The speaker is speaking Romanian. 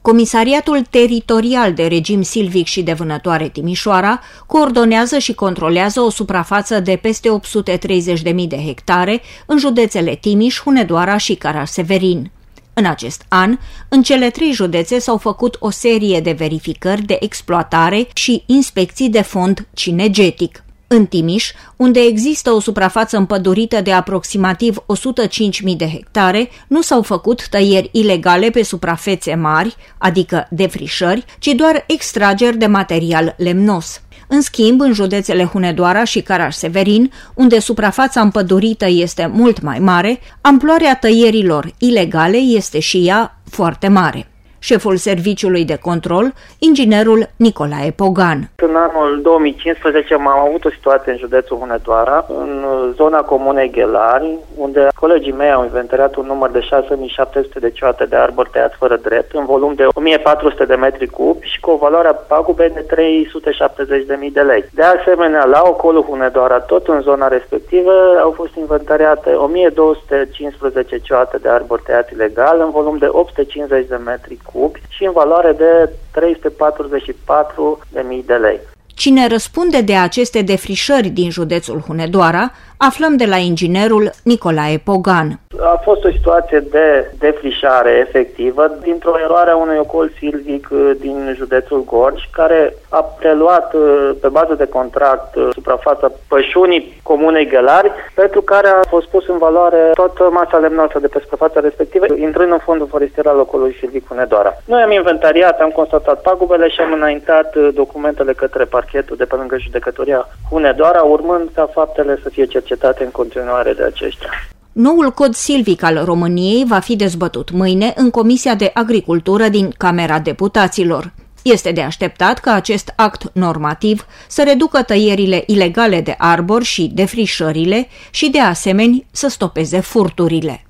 Comisariatul Teritorial de Regim Silvic și de Vânătoare Timișoara coordonează și controlează o suprafață de peste 830.000 de hectare în județele Timiș, Hunedoara și Caraș-Severin. În acest an, în cele 3 județe s-au făcut o serie de verificări de exploatare și inspecții de fond cinegetic. În Timiș, unde există o suprafață împădurită de aproximativ 105.000 de hectare, nu s-au făcut tăieri ilegale pe suprafețe mari, adică defrișări, ci doar extrageri de material lemnos. În schimb, în județele Hunedoara și Caraș-Severin, unde suprafața împădurită este mult mai mare, amploarea tăierilor ilegale este și ea foarte mare. Șeful Serviciului de Control, inginerul Nicolae Pogan. În anul 2015 am avut o situație în județul Hunedoara, în zona comunei Ghelari, unde colegii mei au inventariat un număr de 6700 de cioate de arbori tăiați fără drept, în volum de 1400 de metri cubi și cu o valoare a pagubei de 370.000 de lei. De asemenea, la ocolul Hunedoara, tot în zona respectivă, au fost inventariate 1215 cioate de arbori tăiați ilegal, în volum de 850 de metri cubi și în valoare de 344.000 de lei. Cine răspunde de aceste defrișări din județul Hunedoara, aflăm de la inginerul Nicolae Pogan. A fost o situație de defrișare efectivă dintr-o eroare a unui ocol silvic din județul Gorj, care a preluat pe bază de contract suprafața pășunii comunei Ghelari, pentru care a fost pus în valoare toată masa lemnoasă de pe suprafața respectivă, intrând în fondul forestier al ocolului silvic Hunedoara. Noi am inventariat, am constatat pagubele și am înaintat documentele către parchetul de pe lângă judecătoria Hunedoara, urmând ca faptele să fie cercetate în continuare de aceștia. Noul cod silvic al României va fi dezbătut mâine în Comisia de Agricultură din Camera Deputaților. Este de așteptat ca acest act normativ să reducă tăierile ilegale de arbori și defrișările și, de asemenea, să stopeze furturile.